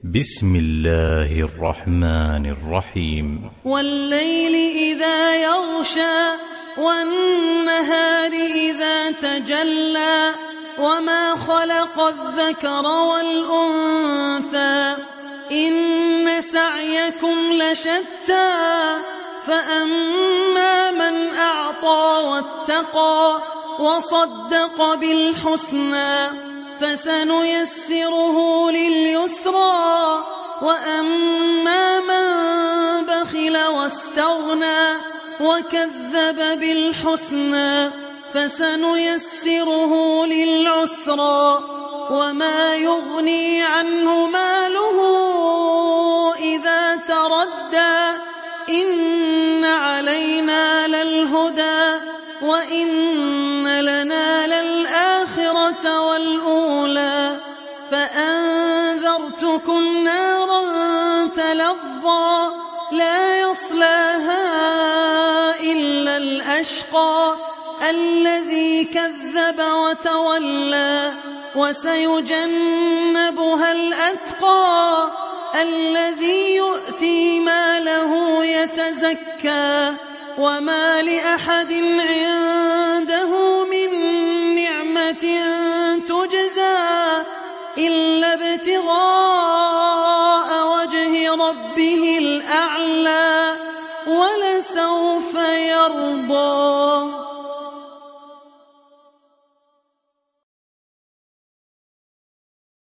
بسم الله الرحمن الرحيم. والليل إذا يغشى والنهار إذا تجلى وما خلق الذكر والأنثى إن سعيكم لشتى فأما من أعطى واتقى وصدق بالحسنى فسنيسره لليسرى وأما من بخل واستغنى وكذب بالحسنى فسنيسره للعسرى وما يغني عنه ماله إذا تردى إن علينا للهدى وإن لنا للآخرة والأولى فأنذرتكم نارا تلظى لا يصلاها إلا الأشقى الذي كذب وتولى وسيجنبها الأتقى الذي يؤتي ماله يتزكى وما لأحد عنده من نعمة تجزى إلا ابتغاء وجه ربه الأعلى ولسوف يرضى.